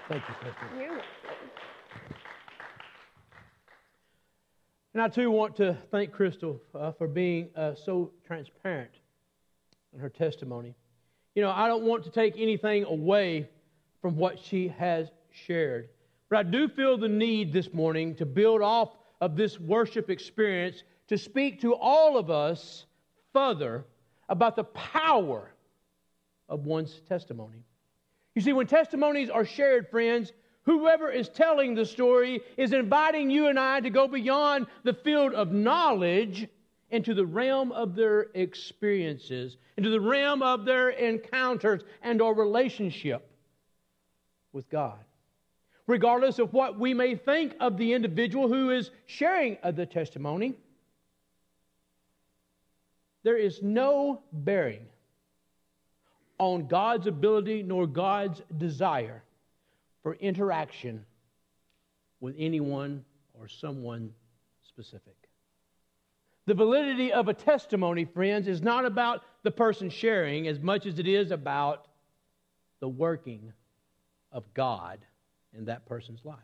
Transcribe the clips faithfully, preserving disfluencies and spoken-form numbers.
Thank you, Sister. You're welcome. And I, too, want to thank Crystal uh, for being uh, so transparent in her testimony. You know, I don't want to take anything away from what she has shared. But I do feel the need this morning to build off of this worship experience to speak to all of us further about the power of one's testimony. You see, when testimonies are shared, friends, whoever is telling the story is inviting you and I to go beyond the field of knowledge into the realm of their experiences, into the realm of their encounters and our relationship with God. Regardless of what we may think of the individual who is sharing the testimony, there is no bearing on God's ability nor God's desire for interaction with anyone or someone specific. The validity of a testimony, friends, is not about the person sharing as much as it is about the working of God in that person's life.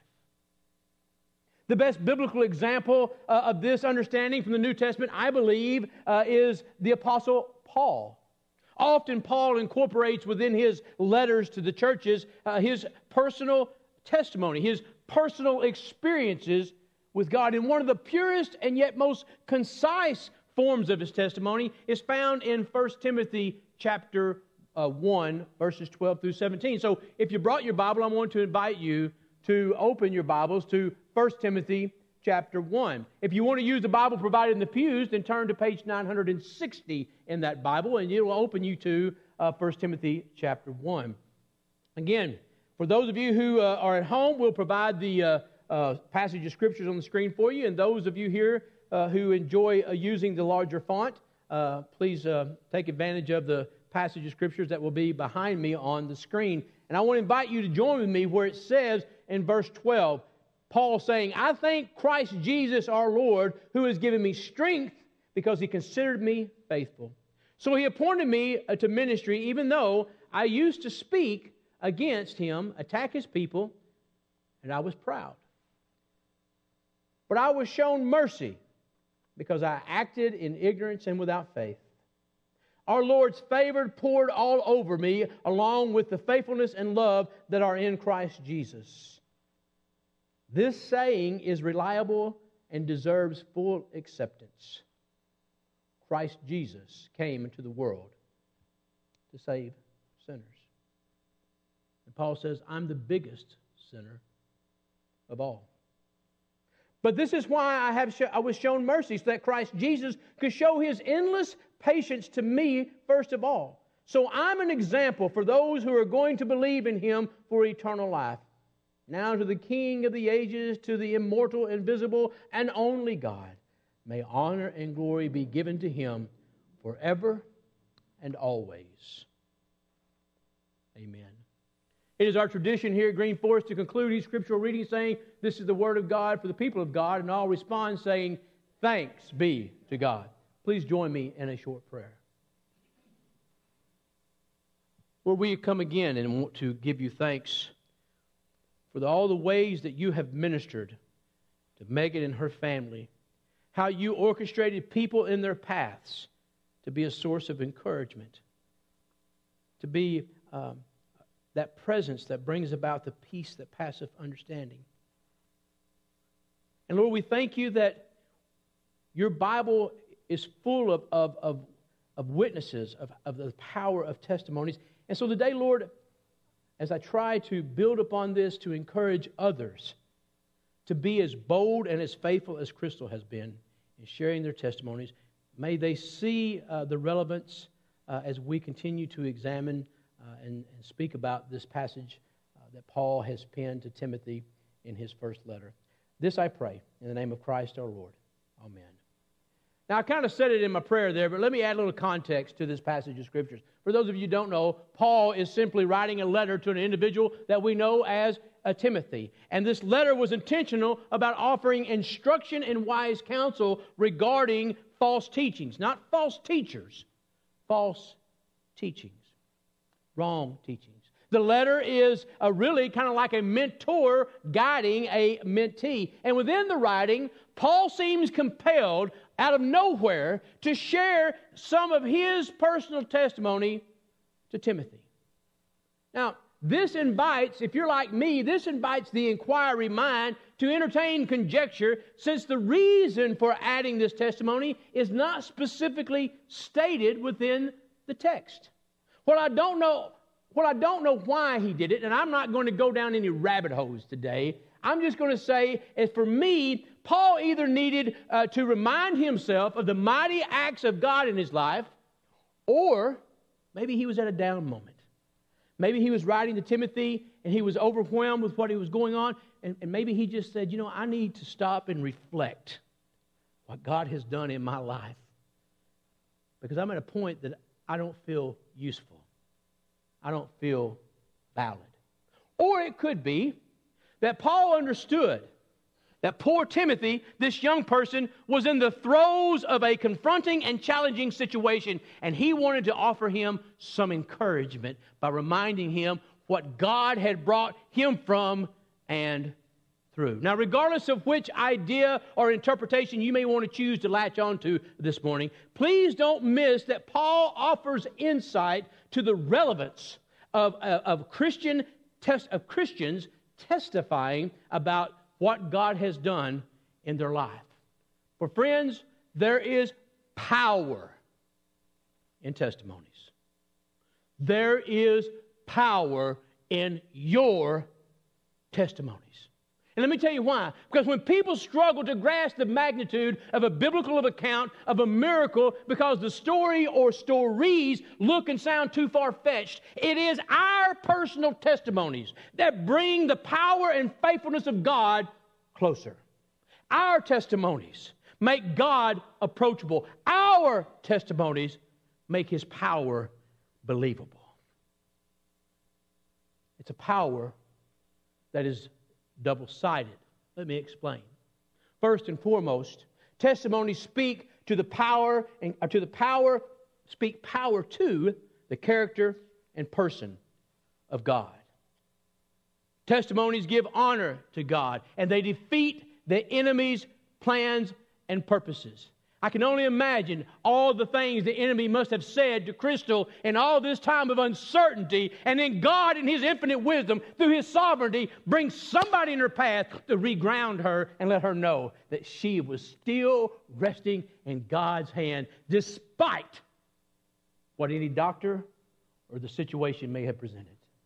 The best biblical example uh, of this understanding from the New Testament, I believe, uh, is the Apostle Paul. Often Paul incorporates within his letters to the churches uh, his personal testimony, his personal experiences with God. And one of the purest and yet most concise forms of his testimony is found in First Timothy chapter uh, one, verses twelve through seventeen. So if you brought your Bible, I want to invite you to open your Bibles to First Timothy chapter one. If you want to use the Bible provided in the pews, then turn to page nine hundred sixty in that Bible, and it will open you to uh, First Timothy chapter one. Again, for those of you who uh, are at home, we'll provide the uh, uh, passage of Scriptures on the screen for you, and those of you here uh, who enjoy uh, using the larger font, uh, please uh, take advantage of the passage of Scriptures that will be behind me on the screen. And I want to invite you to join with me where it says in verse twelve, Paul saying, I thank Christ Jesus our Lord, who has given me strength because he considered me faithful. So he appointed me to ministry, even though I used to speak against him, attack his people, and I was proud. But I was shown mercy because I acted in ignorance and without faith. Our Lord's favor poured all over me, along with the faithfulness and love that are in Christ Jesus. This saying is reliable and deserves full acceptance. Christ Jesus came into the world to save sinners. And Paul says, I'm the biggest sinner of all. But this is why I have sh- I was shown mercy, so that Christ Jesus could show his endless patience to me first of all. So I'm an example for those who are going to believe in him for eternal life. Now to the King of the ages, to the immortal, invisible, and only God, may honor and glory be given to him forever and always. Amen. It is our tradition here at Green Forest to conclude each scriptural reading saying, this is the word of God for the people of God, and I'll respond saying, thanks be to God. Please join me in a short prayer. Lord, we come again and want to give you thanks for the, all the ways that you have ministered to Megan and her family, how you orchestrated people in their paths to be a source of encouragement, to be um, that presence that brings about the peace that passeth understanding. And Lord, we thank you that your Bible is full of, of, of, of witnesses, of, of the power of testimonies. And so today, Lord, as I try to build upon this to encourage others to be as bold and as faithful as Crystal has been in sharing their testimonies, may they see uh, the relevance uh, as we continue to examine uh, and, and speak about this passage uh, that Paul has penned to Timothy in his first letter. This I pray in the name of Christ our Lord. Amen. Now, I kind of said it in my prayer there, but let me add a little context to this passage of Scriptures. For those of you who don't know, Paul is simply writing a letter to an individual that we know as uh, Timothy. And this letter was intentional about offering instruction and wise counsel regarding false teachings. Not false teachers, false teachings. Wrong teachings. The letter is a really kind of like a mentor guiding a mentee. And within the writing, Paul seems compelled out of nowhere to share some of his personal testimony to Timothy. Now, this invites, if you're like me, this invites the inquiry mind to entertain conjecture, since the reason for adding this testimony is not specifically stated within the text. What I don't know, what I don't know why he did it, and I'm not going to go down any rabbit holes today. I'm just going to say, as for me, Paul either needed uh, to remind himself of the mighty acts of God in his life, or maybe he was at a down moment. Maybe he was writing to Timothy and he was overwhelmed with what he was going on. And, and maybe he just said, you know, I need to stop and reflect what God has done in my life. Because I'm at a point that I don't feel useful. I don't feel valid. Or it could be that Paul understood that poor Timothy, this young person, was in the throes of a confronting and challenging situation, and he wanted to offer him some encouragement by reminding him what God had brought him from and through. Now, regardless of which idea or interpretation you may want to choose to latch onto this morning, please don't miss that Paul offers insight to the relevance of, of, of Christian test, of Christians testifying about what God has done in their life. For friends, there is power in testimonies. There is power in your testimonies. And let me tell you why. Because when people struggle to grasp the magnitude of a biblical account of a miracle because the story or stories look and sound too far-fetched, it is our personal testimonies that bring the power and faithfulness of God closer. Our testimonies make God approachable. Our testimonies make His power believable. It's a power that is double-sided. Let me explain. First and foremost, testimonies speak to the power and uh, to the power speak power to the character and person of God. Testimonies give honor to God, and they defeat the enemy's plans and purposes. I can only imagine all the things the enemy must have said to Crystal in all this time of uncertainty, and then God in His infinite wisdom, through His sovereignty, brings somebody in her path to reground her and let her know that she was still resting in God's hand, despite what any doctor or the situation may have presented.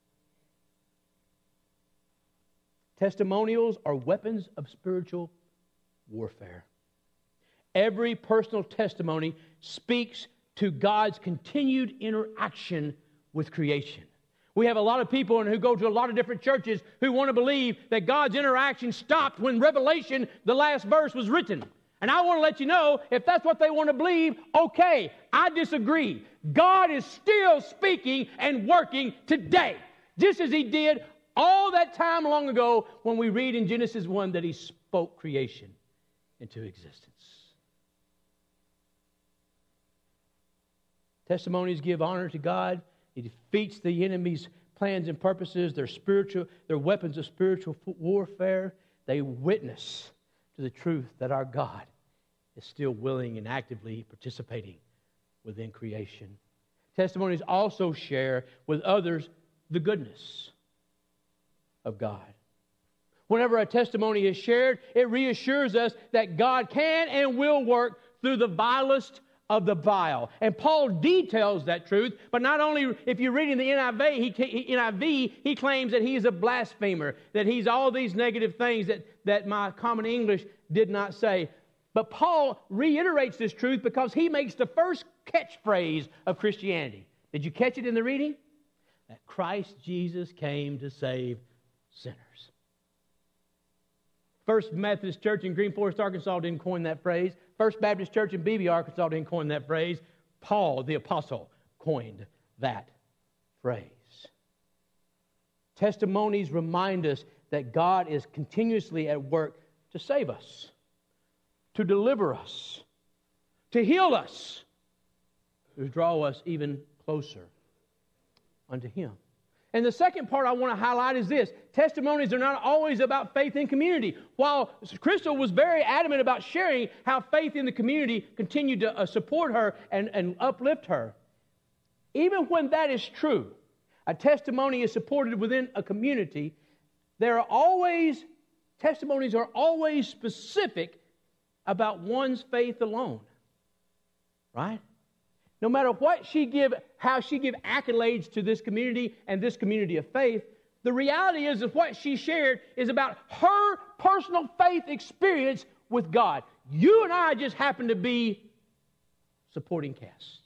Testimonials are weapons of spiritual warfare. Every personal testimony speaks to God's continued interaction with creation. We have a lot of people who go to a lot of different churches who want to believe that God's interaction stopped when Revelation, the last verse, was written. And I want to let you know, if that's what they want to believe, okay, I disagree. God is still speaking and working today, just as He did all that time long ago when we read in Genesis one that He spoke creation into existence. Testimonies give honor to God. He defeats the enemy's plans and purposes. They're spiritual, they're weapons of spiritual warfare. They witness to the truth that our God is still willing and actively participating within creation. Testimonies also share with others the goodness of God. Whenever a testimony is shared, it reassures us that God can and will work through the vilest of the vile. And Paul details that truth, but not only, if you're reading the N I V, he, N I V, he claims that he's a blasphemer, that he's all these negative things that, that my common English did not say. But Paul reiterates this truth because he makes the first catchphrase of Christianity. Did you catch it in the reading? That Christ Jesus came to save sinners. First Methodist Church in Green Forest, Arkansas didn't coin that phrase. First Baptist Church in Beebe, Arkansas didn't coin that phrase. Paul, the apostle, coined that phrase. Testimonies remind us that God is continuously at work to save us, to deliver us, to heal us, to draw us even closer unto Him. And the second part I want to highlight is this. Testimonies are not always about faith in community. While Crystal was very adamant about sharing how faith in the community continued to uh, support her and, and uplift her, even when that is true, a testimony is supported within a community, there are always, testimonies are always specific about one's faith alone. Right? No matter what she give, how she give accolades to this community and this community of faith, the reality is that what she shared is about her personal faith experience with God. You and I just happen to be supporting casts.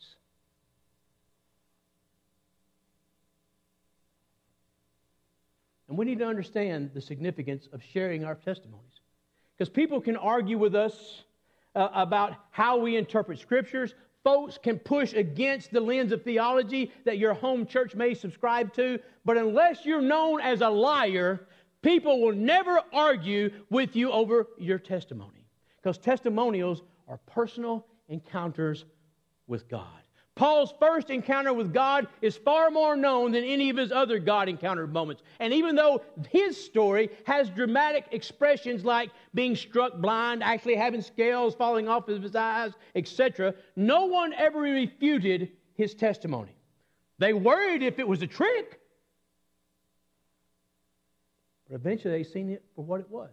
And we need to understand the significance of sharing our testimonies. Because people can argue with us uh, about how we interpret Scriptures. Folks can push against the lens of theology that your home church may subscribe to, but unless you're known as a liar, people will never argue with you over your testimony. Because testimonials are personal encounters with God. Paul's first encounter with God is far more known than any of his other God-encountered moments. And even though his story has dramatic expressions like being struck blind, actually having scales falling off of his eyes, et cetera, no one ever refuted his testimony. They worried if it was a trick. But eventually they seen it for what it was.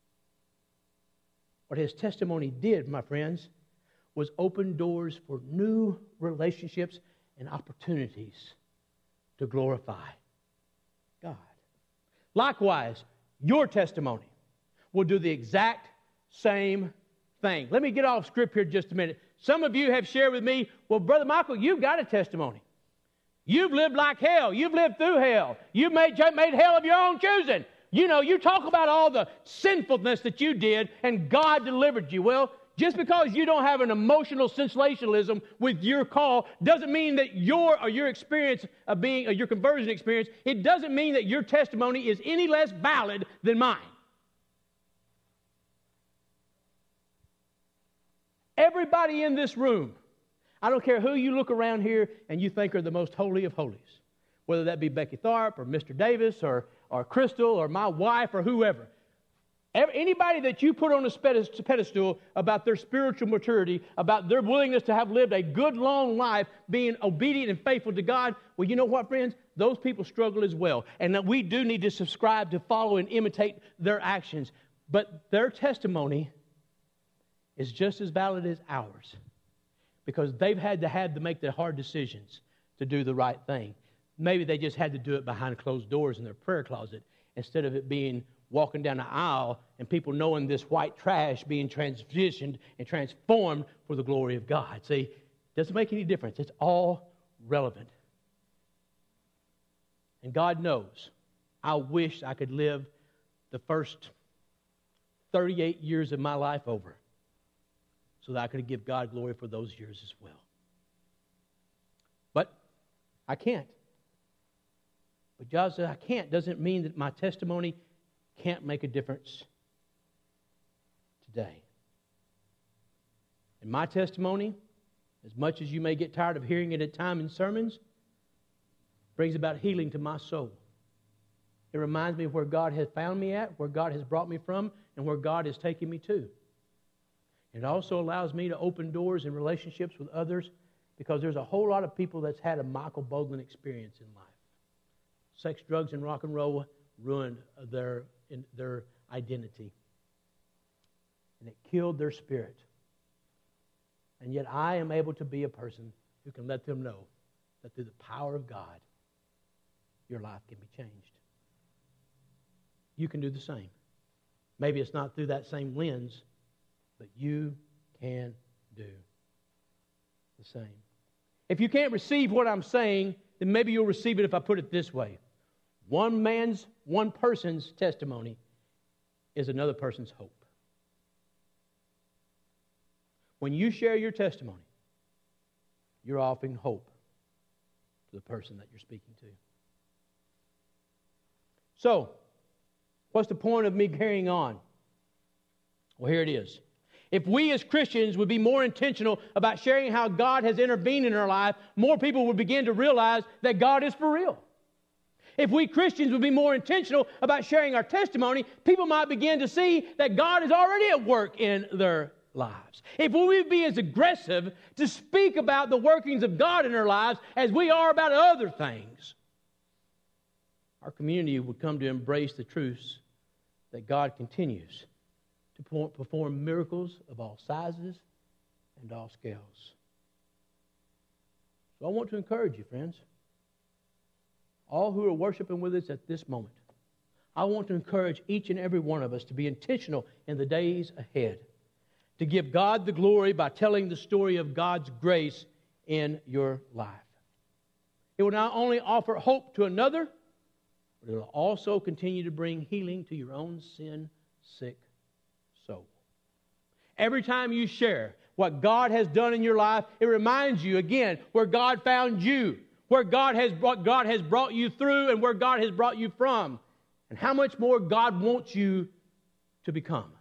What his testimony did, my friends, was open doors for new relationships and opportunities to glorify God. Likewise, your testimony will do the exact same thing. Let me get off script here just a minute. Some of you have shared with me, well, Brother Michael, you've got a testimony. You've lived like hell. You've lived through hell. You've made, made hell of your own choosing. You know, you talk about all the sinfulness that you did and God delivered you. Well, just because you don't have an emotional sensationalism with your call doesn't mean that your or your experience of being, or your conversion experience, it doesn't mean that your testimony is any less valid than mine. Everybody in this room, I don't care who you look around here and you think are the most holy of holies, whether that be Becky Tharp or Mister Davis or, or Crystal or my wife or whoever. Anybody that you put on a pedestal about their spiritual maturity, about their willingness to have lived a good, long life, being obedient and faithful to God, well, you know what, friends? Those people struggle as well. And that we do need to subscribe to follow and imitate their actions. But their testimony is just as valid as ours, because they've had to have to make the hard decisions to do the right thing. Maybe they just had to do it behind closed doors in their prayer closet instead of it being walking down the aisle and people knowing this white trash being transitioned and transformed for the glory of God. See, it doesn't make any difference. It's all relevant. And God knows, I wish I could live the first thirty-eight years of my life over so that I could give God glory for those years as well. But I can't. But God said I can't doesn't mean that my testimony can't make a difference today. And my testimony, as much as you may get tired of hearing it at times in sermons, brings about healing to my soul. It reminds me of where God has found me at, where God has brought me from, and where God is taking me to. It also allows me to open doors in relationships with others, because there's a whole lot of people that's had a Michael Boglin experience in life. Sex, drugs, and rock and roll ruined their, in their identity. And it killed their spirit. And yet I am able to be a person who can let them know that through the power of God, your life can be changed. You can do the same. Maybe it's not through that same lens, but you can do the same. If you can't receive what I'm saying, then maybe you'll receive it if I put it this way. One man's, one person's testimony is another person's hope. When you share your testimony, you're offering hope to the person that you're speaking to. So, what's the point of me carrying on? Well, here it is. If we as Christians would be more intentional about sharing how God has intervened in our life, more people would begin to realize that God is for real. If we Christians would be more intentional about sharing our testimony, people might begin to see that God is already at work in their lives. If we would be as aggressive to speak about the workings of God in our lives as we are about other things, our community would come to embrace the truths that God continues to perform miracles of all sizes and all scales. So I want to encourage you, friends, all who are worshiping with us at this moment, I want to encourage each and every one of us to be intentional in the days ahead, to give God the glory by telling the story of God's grace in your life. It will not only offer hope to another, but it will also continue to bring healing to your own sin-sick soul. Every time you share what God has done in your life, it reminds you again where God found you, where God has brought, God has brought you through, and where God has brought you from, and how much more God wants you to become.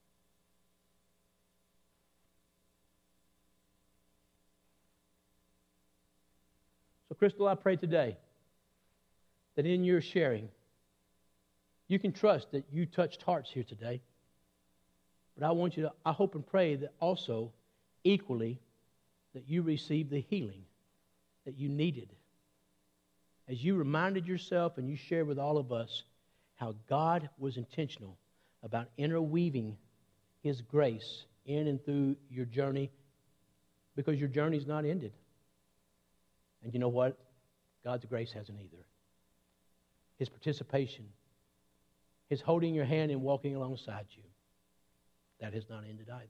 So, Crystal, I pray today that in your sharing, you can trust that you touched hearts here today. But I want you to, I hope and pray that also, equally, that you receive the healing that you needed as you reminded yourself and you shared with all of us how God was intentional about interweaving His grace in and through your journey, because your journey's not ended. And you know what? God's grace hasn't either. His participation, His holding your hand and walking alongside you, that has not ended either.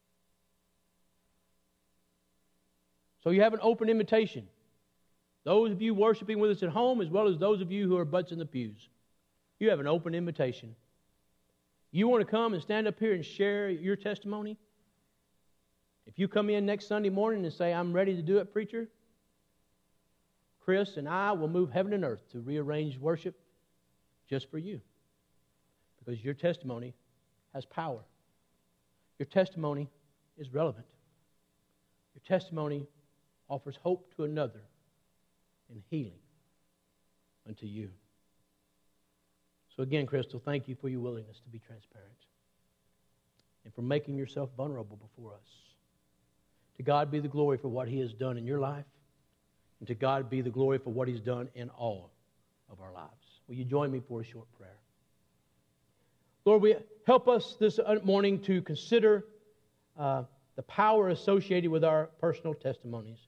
So you have an open invitation. Those of you worshiping with us at home, as well as those of you who are butts in the pews, you have an open invitation. You want to come and stand up here and share your testimony? If you come in next Sunday morning and say, I'm ready to do it, preacher, Chris and I will move heaven and earth to rearrange worship just for you. Because your testimony has power. Your testimony is relevant. Your testimony offers hope to another and healing unto you. So again, Crystal, thank you for your willingness to be transparent and for making yourself vulnerable before us. To God be the glory for what He has done in your life, and to God be the glory for what He's done in all of our lives. Will you join me for a short prayer? Lord, we help us this morning to consider uh, the power associated with our personal testimonies.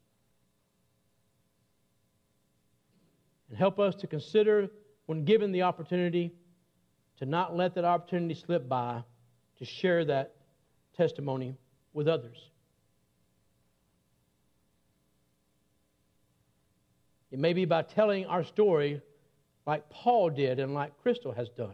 And help us to consider, when given the opportunity, to not let that opportunity slip by, to share that testimony with others. It may be by telling our story like Paul did and like Crystal has done,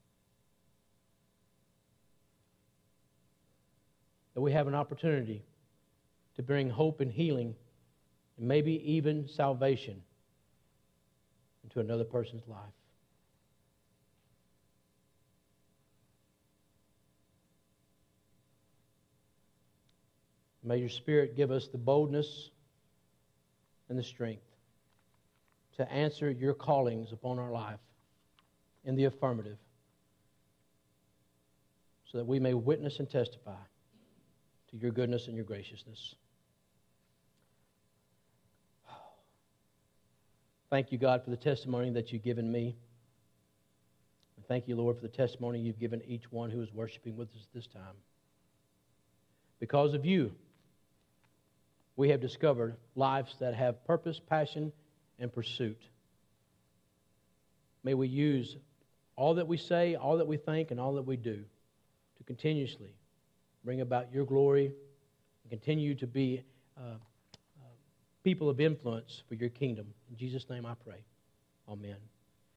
that we have an opportunity to bring hope and healing and maybe even salvation into another person's life. May your Spirit give us the boldness and the strength to answer your callings upon our life in the affirmative, so that we may witness and testify to your goodness and your graciousness. Thank you, God, for the testimony that you've given me. And thank you, Lord, for the testimony you've given each one who is worshiping with us this time. Because of you, we have discovered lives that have purpose, passion, and pursuit. May we use all that we say, all that we think, and all that we do to continuously bring about your glory and continue to be uh, uh, people of influence for your kingdom. In Jesus' name I pray. Amen.